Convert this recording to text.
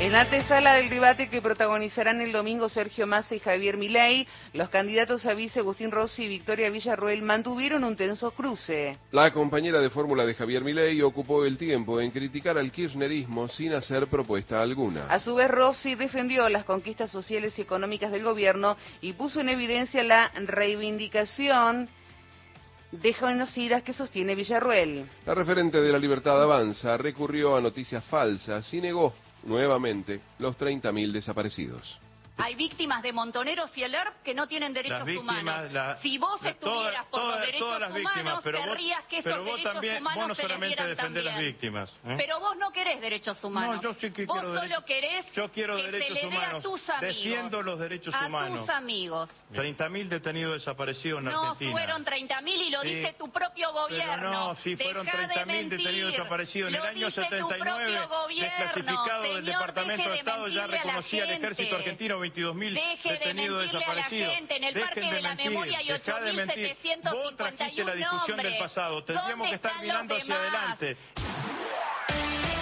En la antesala del debate que protagonizarán el domingo Sergio Massa y Javier Milei, los candidatos a vice Agustín Rossi y Victoria Villarruel mantuvieron un tenso cruce. La compañera de fórmula de Javier Milei ocupó el tiempo en criticar al kirchnerismo sin hacer propuesta alguna. A su vez, Rossi defendió las conquistas sociales y económicas del gobierno y puso en evidencia la reivindicación de genocidas que sostiene Villarruel. La referente de La Libertad Avanza recurrió a noticias falsas y negó nuevamente los 30.000 desaparecidos. Hay víctimas de Montoneros y el ERP que no tienen derechos humanos. Si vos estuvieras por los derechos humanos, querrías que esos derechos humanos se les dieran también. Las víctimas, Pero vos no querés derechos humanos. No, yo sí que vos quiero solo querés yo quiero que derechos se le dé humanos. a tus amigos. Defiendo los derechos humanos. A tus amigos. 30.000 detenidos desaparecidos en Argentina. No, fueron 30.000 y lo dice tu propio gobierno. Pero no, si fueron 30.000 detenidos desaparecidos. En el año 79, desclasificado del Departamento de Estado, ya reconocía el ejército argentino 22.000 detenidos desaparecidos. En el Parque de la Memoria hay 8.751 Vos trajiste la discusión del pasado. Tendríamos que estar mirando hacia adelante.